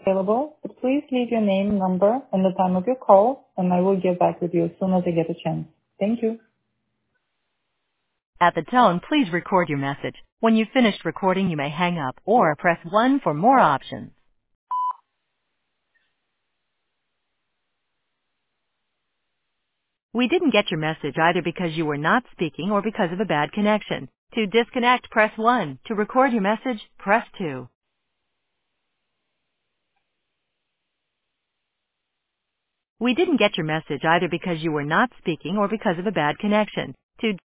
available, but please leave your name, number, and the time of your call, and I will get back with you as soon as I get a chance. Thank you. At the tone, please record your message. When you've finished recording, you may hang up or press 1 for more options. We didn't get your message either because you were not speaking or because of a bad connection. To disconnect, press 1. To record your message, press 2. We didn't get your message either because you were not speaking or because of a bad connection. To